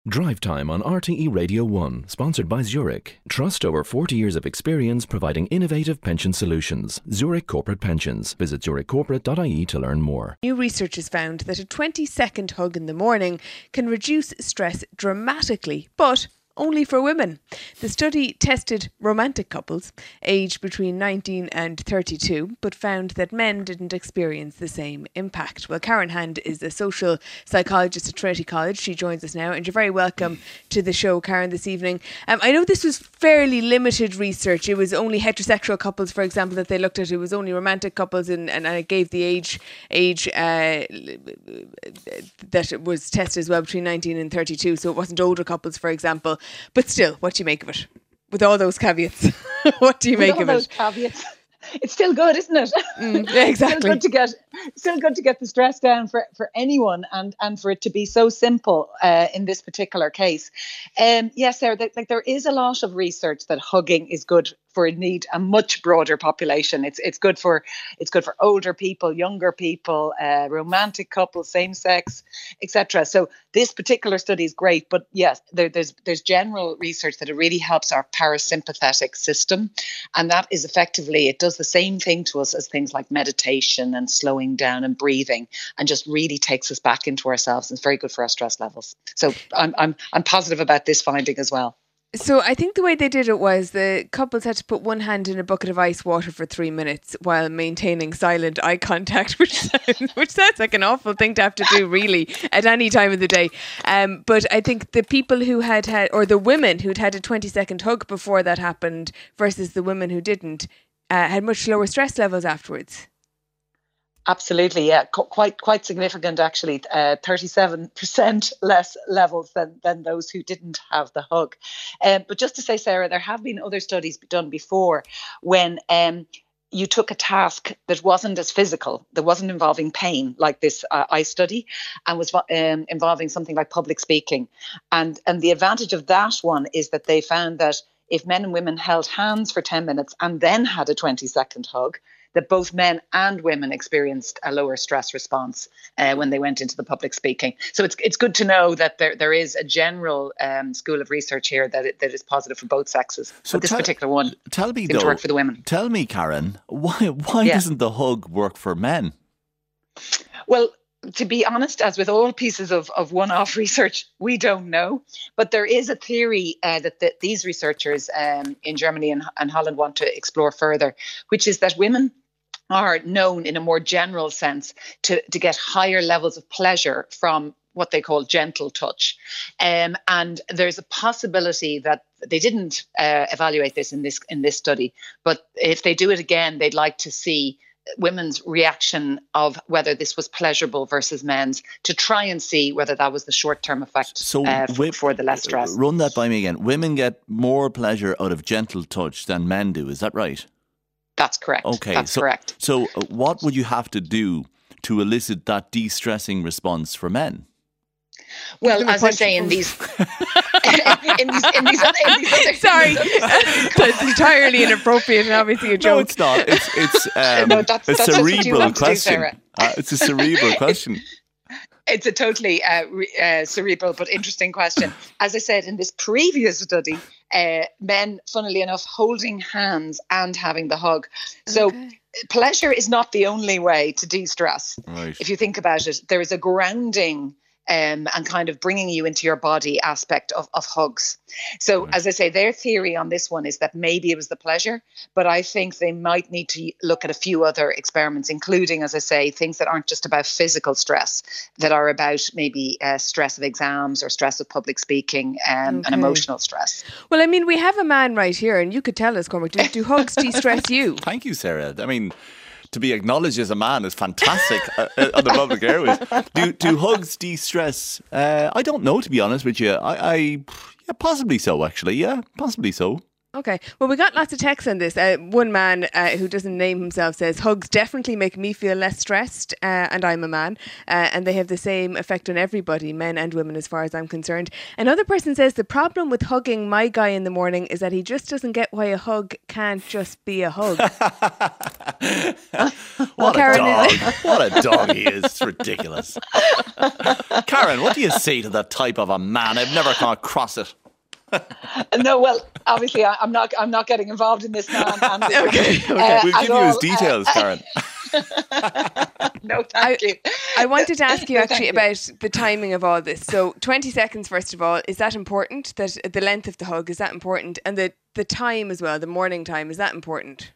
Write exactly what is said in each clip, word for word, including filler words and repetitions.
Drive Time on R T E Radio one, sponsored by Zurich. Trust over forty years of experience providing innovative pension solutions. Zurich Corporate Pensions. Visit zurich corporate dot I E to learn more. New research has found that a twenty second hug in the morning can reduce stress dramatically, but only for women. The study tested romantic couples aged between nineteen and thirty-two, but found that men didn't experience the same impact. Well, Karen Hand is a social psychologist at Trinity College. She joins us now, and you're very welcome to the show, Karen, this evening. Um, I know this was fairly limited research. It was only heterosexual couples, for example, that they looked at. It was only romantic couples, and, and it gave the age age uh, that it was tested as well, between nineteen and thirty-two. So it wasn't older couples, for example. But still, what do you make of it? With all those caveats, what do you With make all of those it? Caveats. It's still good, isn't it? Mm, yeah, exactly. still good to get, still good to get the stress down for, for anyone, and, and for it to be so simple uh, in this particular case. Um, yes, Sarah, th- like there is a lot of research that hugging is good for indeed a much broader population. It's it's good for it's good for older people, younger people, uh, romantic couples, same sex, et cetera. So this particular study is great, but yes, there, there's there's general research that it really helps our parasympathetic system, and that is effectively, it does the same thing to us as things like meditation and slowing down and breathing, and just really takes us back into ourselves. And it's very good for our stress levels. So I'm I'm I'm positive about this finding as well. So I think the way they did it was the couples had to put one hand in a bucket of ice water for three minutes while maintaining silent eye contact, which sounds, which sounds like an awful thing to have to do, really, at any time of the day. Um, but I think the people who had had, or the women who'd had a twenty second hug before that happened versus the women who didn't, uh, had much lower stress levels afterwards. Absolutely, yeah, Qu- quite quite significant actually. Uh, thirty-seven percent less levels than than those who didn't have the hug. Uh, but just to say, Sarah, there have been other studies done before when um, you took a task that wasn't as physical, that wasn't involving pain, like this uh, eye study, and was um, involving something like public speaking. And and the advantage of that one is that they found that if men and women held hands for ten minutes and then had a twenty second hug, that both men and women experienced a lower stress response uh, when they went into the public speaking. So it's it's good to know that there there is a general um, school of research here that it, that is positive for both sexes. So but this tell, particular one tell me seemed though, to work for the women. Tell me, Karen, why why yeah. doesn't the hug work for men? Well, to be honest, as with all pieces of, of one-off research, we don't know. But there is a theory uh, that the, these researchers um, in Germany and, and Holland want to explore further, which is that women are known in a more general sense to, to get higher levels of pleasure from what they call gentle touch. Um, and there's a possibility that they didn't uh, evaluate this in this in this study, but if they do it again, they'd like to see women's reaction of whether this was pleasurable versus men's, to try and see whether that was the short-term effect so uh, for, w- for the less stress. Run that by me again. Women get more pleasure out of gentle touch than men do. Is that right? That's correct. Okay, That's so, correct. So uh, what would you have to do to elicit that de-stressing response for men? Well, as I say, in these, in these, in these other, in these other, Sorry, that's entirely inappropriate and obviously a joke. No, it's not. It's it's um, no, that's, a that's what you cerebral want to do, question. Sarah. Uh, it's a cerebral question. It's a totally uh, re- uh, cerebral but interesting question. As I said, in this previous study, uh, men, funnily enough, holding hands and having the hug. So Okay. pleasure is not the only way to de-stress. Right. If you think about it, there is a grounding Um, and kind of bringing you into your body aspect of, of hugs. So, Right. as I say, their theory on this one is that maybe it was the pleasure, but I think they might need to look at a few other experiments, including, as I say, things that aren't just about physical stress, that are about maybe uh, stress of exams or stress of public speaking um, Okay. and emotional stress. Well, I mean, we have a man right here, and you could tell us, Cormac, do, do hugs de-stress you? Thank you, Sarah. I mean, to be acknowledged as a man is fantastic uh, uh, on the public airways. Do do hugs de-stress? Uh, I don't know, to be honest with you. I, I yeah, possibly so, actually. Yeah, possibly so. Okay. Well, we got lots of texts on this. Uh, one man uh, who doesn't name himself says, hugs definitely make me feel less stressed, uh, and I'm a man, uh, and they have the same effect on everybody, men and women, as far as I'm concerned. Another person says, the problem with hugging my guy in the morning is that he just doesn't get why a hug can't just be a hug. What Karen, a dog. What a dog he is. It's ridiculous. Karen, what do you say to that type of a man? I've never come across it. No, well, obviously, I, I'm not. I'm not getting involved in this now. And, and, Okay, okay. uh, We'll at give you all. his details, Uh, Karen. No, thank I, you. I wanted to ask you No, actually thank you. about the timing of all this. So twenty seconds, first of all, is that important? That the length of the hug, is that important? And the, the time as well, the morning time, is that important?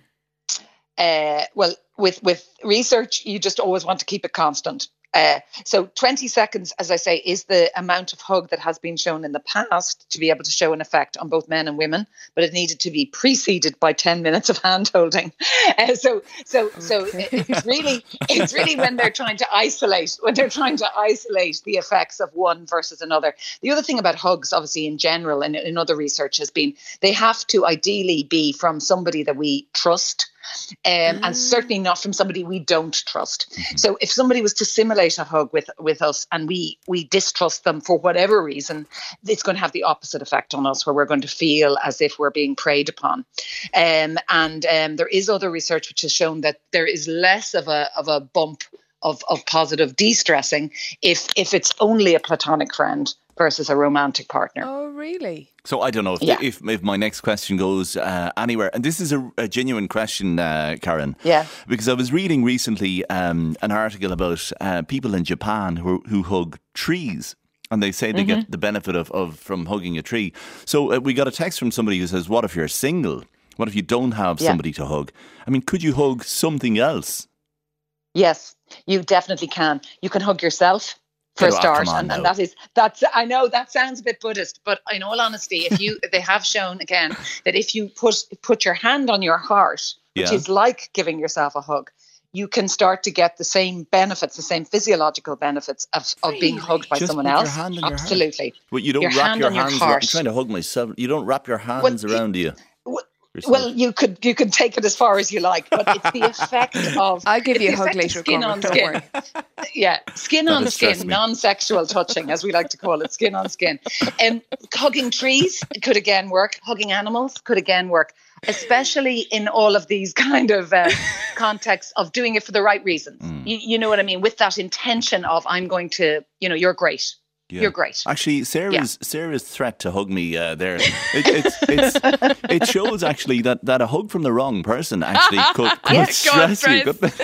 Uh, well, with with research, you just always want to keep it constant. Uh, so twenty seconds, as I say, is the amount of hug that has been shown in the past to be able to show an effect on both men and women, but it needed to be preceded by ten minutes of hand holding. Uh, so, so, okay. so it's really, it's really when they're trying to isolate, when they're trying to isolate the effects of one versus another. The other thing about hugs, obviously, in general, and in other research, has been they have to ideally be from somebody that we trust. Um, mm. And certainly not from somebody we don't trust. Mm-hmm. So if somebody was to simulate a hug with, with us and we we distrust them for whatever reason, it's going to have the opposite effect on us, where we're going to feel as if we're being preyed upon. Um, and um, there is other research which has shown that there is less of a of a bump of, of positive de-stressing if if it's only a platonic friend versus a romantic partner. Oh, really? So I don't know if yeah. the, if, if my next question goes uh, anywhere, and this is a, a genuine question, uh, Karen. Yeah. Because I was reading recently um, an article about uh, people in Japan who who hug trees, and they say they mm-hmm. get the benefit of, of from hugging a tree. So uh, we got a text from somebody who says, "What if you're single? What if you don't have yeah. somebody to hug? I mean, could you hug something else?" Yes, you definitely can. You can hug yourself. For a start, and, and that is that's I know that sounds a bit Buddhist, but in all honesty, if you they have shown again that if you put put your hand on your heart, which yeah. is like giving yourself a hug, you can start to get the same benefits, the same physiological benefits of, of being hugged by Just someone put else. Your hand on Absolutely. Your heart. Well, you don't your wrap hand your on hands. Your heart. I'm trying to hug myself. You don't wrap your hands well, around you. Well, Well, you could you could take it as far as you like, but it's the effect of. I'll give you a hug later. Skin on don't skin. worry. Yeah, skin That'll on skin, non-sexual touching, as we like to call it, skin on skin. And um, hugging trees could again work. Hugging animals could again work, especially in all of these kind of uh, contexts of doing it for the right reasons. Mm. You, you know what I mean? With that intention of I'm going to, you know, you're great. Yeah. You're great. Actually, Sarah's yeah. Sarah's threat to hug me uh, there, it, it's, it's, it shows actually that, that a hug from the wrong person actually could, could yeah, stress on, you.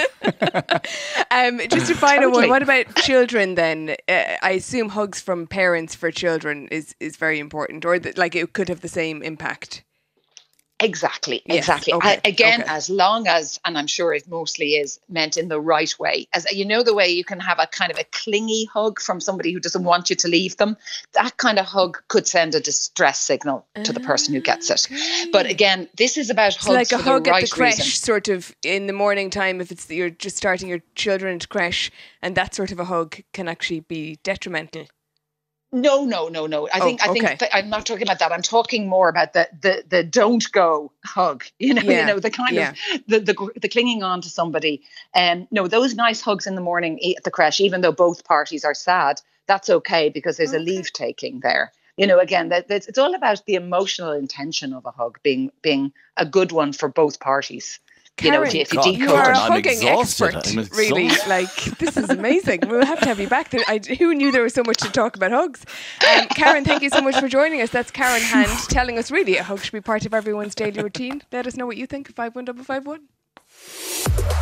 um, just a final totally. one. What about children then? Uh, I assume hugs from parents for children is, is very important, or that, like it could have the same impact. Exactly, yes, exactly. okay, I, again, okay. as long as, and I'm sure it mostly is meant in the right way, as you know, the way you can have a kind of a clingy hug from somebody who doesn't want you to leave them, that kind of hug could send a distress signal to the person who gets it. Okay. But again, this is about hugs so like a for hug the right at the creche, reason. sort of in the morning time, if it's you're just starting your children to creche, and that sort of a hug can actually be detrimental. No, no, no, no. I oh, think I think okay. th- I'm not talking about that. I'm talking more about the the the don't go hug. You know, yeah. you know the kind yeah. of the, the the clinging on to somebody. And um, no, those nice hugs in the morning at the creche, even though both parties are sad, that's okay because there's okay. a leave taking there. You know, again, that it's all about the emotional intention of a hug being being a good one for both parties. Karen, you know, if you, if you God, decode you are it. a I'm hugging exhausted. expert, really. Like, this is amazing. We'll have to have you back. I, who knew there was so much to talk about hugs? Um, Karen, thank you so much for joining us. That's Karen Hand telling us really a hug should be part of everyone's daily routine. Let us know what you think. five one five five one.